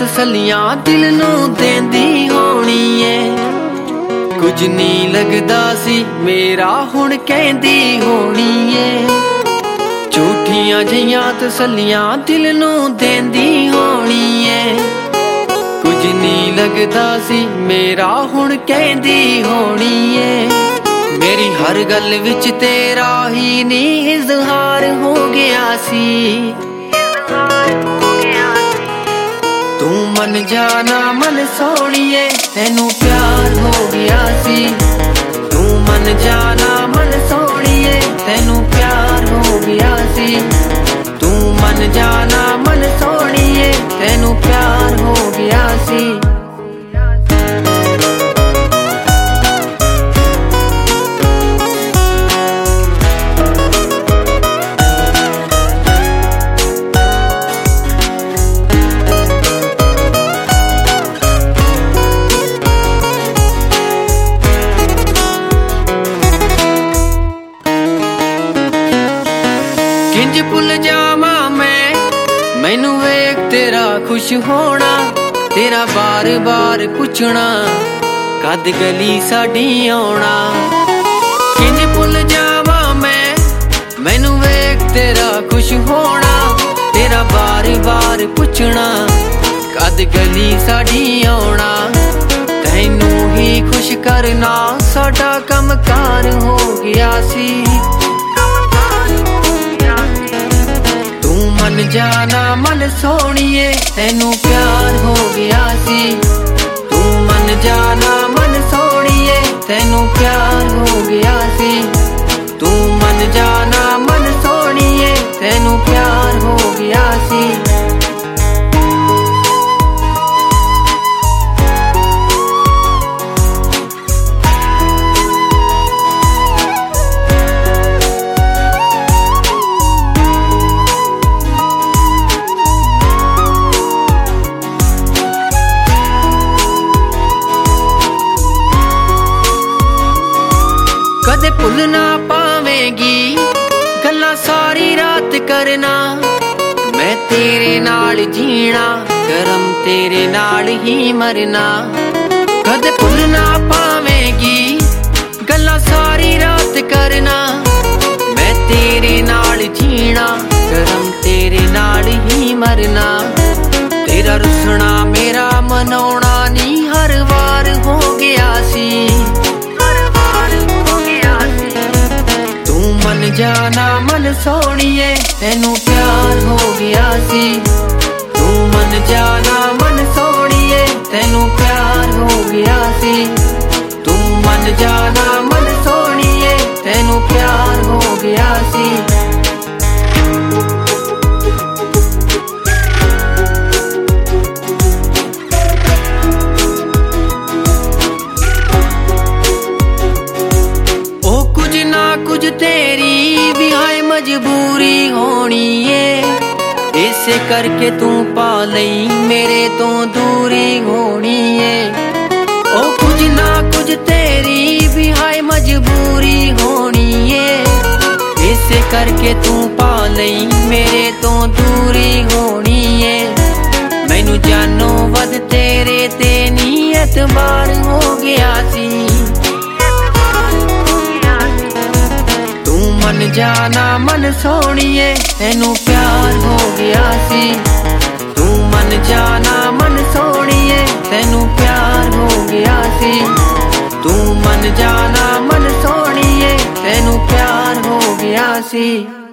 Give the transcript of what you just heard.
ਤਸੱਲੀਆਂ ਦਿਲ ਨੂੰ ਦੇਂਦੀ ਹੋਣੀ ਏ। ਕੁਝ ਨਹੀਂ ਲੱਗਦਾ ਸੀ ਮੇਰਾ ਹੁਣ ਕਹਿੰਦੀ ਹੋਣੀ ਏ। ਝੂਠੀਆਂ ਜਿਹੀਆਂ ਤਸੱਲੀਆਂ ਦਿਲ ਨੂੰ ਦੇਂਦੀ ਹੋਣੀ ਏ। ਕੁਝ ਨਹੀਂ ਲੱਗਦਾ ਸੀ ਮੇਰਾ ਹੁਣ ਕਹਿੰਦੀ ਹੋਣੀ ਏ। ਮੇਰੀ ਹਰ ਗੱਲ ਵਿੱਚ ਤੇਰਾ ਹੀ ਨਹੀਂ ਇਜ਼ਹਾਰ ਹੋ ਗਿਆ ਸੀ। ਤੂੰ ਮੰਨ ਜਾਣਾ ਮਨ ਸੋਹਣੀਏ ਤੈਨੂੰ ਪਿਆਰ ਹੋ ਗਿਆ ਸੀ। ਤੂੰ ਮੰਨ ਜਾਣਾ ਮਨ ਸੋਹਣੀਏ ਤੈਨੂੰ ਪਿਆਰ ਹੋ ਗਿਆ ਸੀ। ਤੂੰ ਮੰਨ ਜਾਣਾ ਮਨ ਸੋਹਣੀਏ ਤੈਨੂੰ ਪਿਆਰ ਹੋ ਗਿਆ ਸੀ। ਕਿੰਜ ਭੁੱਲ ਜਾਵਾਂ ਮੈਂ ਮੈਨੂੰ ਵੇਖ ਤੇਰਾ ਖੁਸ਼ ਹੋਣਾ। ਤੇਰਾ ਬਾਰ-ਬਾਰ ਪੁੱਛਣਾ ਕਦ ਗਲੀ ਸਾਡੀ ਆਉਣਾ। ਕਿੰਜ ਭੁੱਲ ਜਾਵਾਂ ਮੈਂ ਮੈਨੂੰ ਵੇਖ ਤੇਰਾ ਖੁਸ਼ ਹੋਣਾ। ਤੇਰਾ ਬਾਰ-ਬਾਰ ਪੁੱਛਣਾ ਕਦ ਗਲੀ ਸਾਡੀ ਆਉਣਾ। ਤੈਨੂੰ ਹੀ ਖੁਸ਼ ਕਰਨਾ ਸਾਡਾ ਕੰਮਕਾਰ ਹੋ ਗਿਆ ਸੀ। ਮੰਨ ਜਾਣਾ ਮਨ ਸੋਹਣੀਏ ਤੈਨੂੰ ਪਿਆਰ ਹੋ ਗਿਆ ਸੀ। ਤੂੰ ਮੰਨ ਜਾਣਾ ਮਨ ਸੋਹਣੀਏ ਤੈਨੂੰ ਪਿਆਰ ਹੋ ਗਿਆ ਸੀ। ਤੂੰ ਮੰਨ ਜਾਣਾ ਮਨ ਸੋਹਣੀਏ ਤੈਨੂੰ ਪਿਆਰ ਹੋ ਗਿਆ ਸੀ। ਕਦੇ ਭੁੱਲ ਨਾ ਪਾਵੇਂਗੀ ਗੱਲਾਂ ਸਾਰੀ ਰਾਤ ਕਰਨਾ। ਮੈਂ ਤੇਰੇ ਨਾਲ ਜੀਣਾ ਕਰਮ ਤੇਰੇ ਨਾਲ ਹੀ ਮਰਨਾ। ਕਦੇ ਭੁੱਲ ਨਾ ਪਾਵੇਂਗੀ ਗੱਲਾਂ ਸਾਰੀ ਰਾਤ ਕਰਨਾ। ਮੈਂ ਤੇਰੇ ਨਾਲ ਜੀਣਾ ਕਰਮ ਤੇਰੇ ਨਾਲ ਹੀ ਮਰਨਾ। ਤੇਰਾ ਰੁੱਸਣਾ ਮੇਰਾ ਮਨਾਉਣਾ ਨਹੀਂ ਹਰ ਵਾਰ ਹੋ ਗਿਆ ਸੀ। ਮੰਨ ਜਾਣਾ ਮਨ ਸੋਹਣੀਏ ਤੈਨੂੰ ਪਿਆਰ ਹੋ ਗਿਆ ਸੀ। ਤੂੰ ਮੰਨ ਜਾਣਾ ਮਨ ਸੋਹਣੀਏ ਤੈਨੂੰ ਪਿਆਰ ਹੋ ਗਿਆ ਸੀ। ਤੂੰ ਮੰਨ ਜਾਣਾ ਮਨ ਸੋਹਣੀਏ ਤੈਨੂੰ ਪਿਆਰ ਹੋ ਗਿਆ ਸੀ। ਕੁਝ ਤੇਰੀ ਵੀ ਹਾਏ ਮਜਬੂਰੀ ਹੋਣੀ ਏ। ਇਸੇ ਕਰਕੇ ਤੂੰ ਪਾ ਲਈ ਮੇਰੇ ਤੋਂ ਦੂਰੀ ਹੋਣੀ ਏ। ਉਹ ਕੁਝ ਨਾ ਕੁਝ ਤੇਰੀ ਵੀ ਹਾਏ ਮਜਬੂਰੀ ਹੋਣੀ ਏ। ਇਸੇ ਕਰਕੇ ਤੂੰ ਪਾ ਲਈ ਮੇਰੇ ਤੋਂ ਦੂਰੀ ਹੋਣੀ ਏ। ਮੈਨੂੰ ਜਾਨੋਂ ਵੱਧ ਤੇਰੇ ਤੇ ਨੀ ਐਤਬਾਰ ਹੋ ਗਿਆ ਸੀ। ਮੰਨ ਜਾਣਾ ਮਨ ਸੋਹਣੀਏ ਤੈਨੂੰ ਪਿਆਰ ਹੋ ਗਿਆ ਸੀ। ਤੂੰ ਮੰਨ ਜਾਣਾ ਮਨ ਸੋਹਣੀਏ ਤੈਨੂੰ ਪਿਆਰ ਹੋ ਗਿਆ ਸੀ। ਤੂੰ ਮੰਨ ਜਾਣਾ ਮਨ ਸੋਹਣੀਏ ਤੈਨੂੰ ਪਿਆਰ ਹੋ ਗਿਆ ਸੀ।